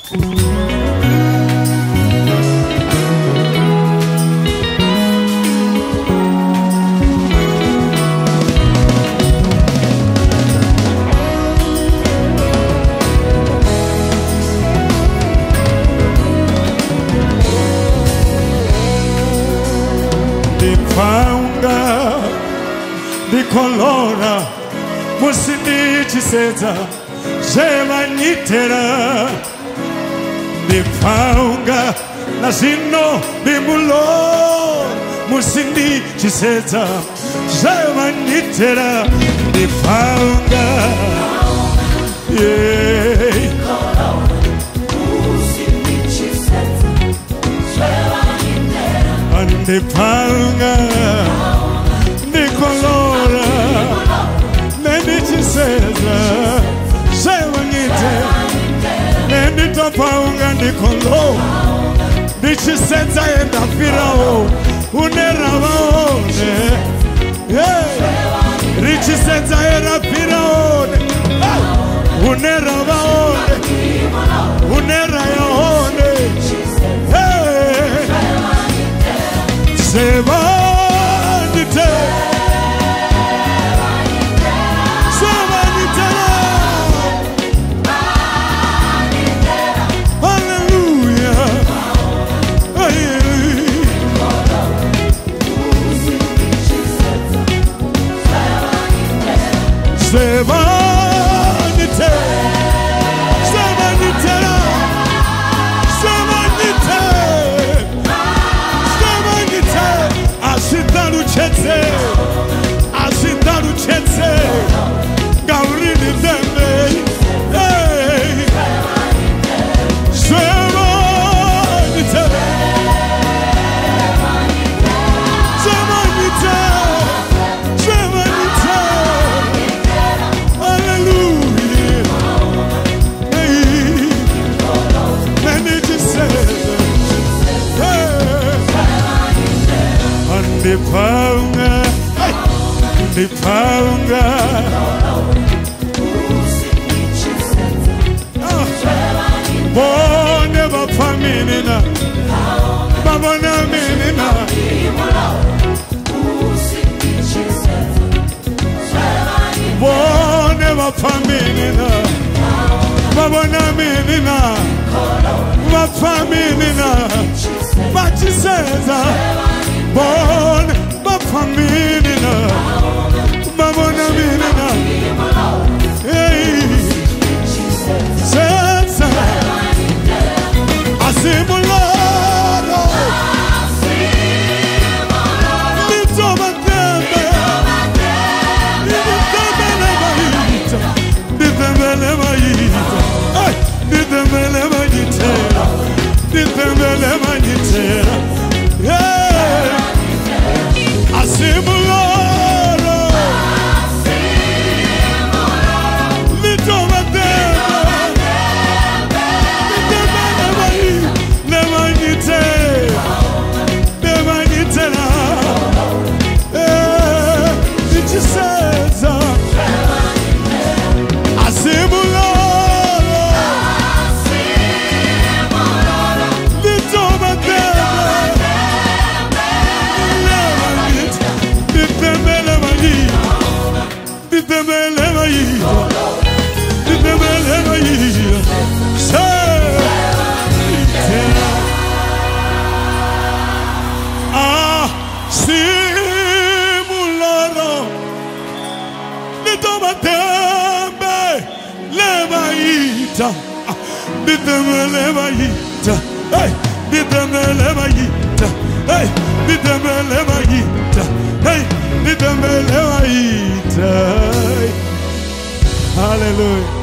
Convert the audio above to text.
Di colora musini chiseza jeva nitera di faunga na sino di mulo musini chiseza jeva nitera di faunga yeah musini chiseza jeva nitera di faunga di colora Cesar, Shewangite, and it up and the Congo. This is Senza and the Firao, Uneravone, Rich Senza and the Firao, Uneravone, Unerayone, Sevandite. Sevanite, Sevanitera, Sevanite, Sevanite, Asitaru Chetse, Asitaru Chetse, Gaurini Deme, hey, Sevanite, Sevanite, Sevanite. The Paunga, never Paminina, Babana Minina, never Paminina, Babana Minina, Paminina, but she says, born, but Paminina. Babona minina, hey, senza, asimulado, litomatembe, ditemele mayitera, hey, asimulado. Hallelujah.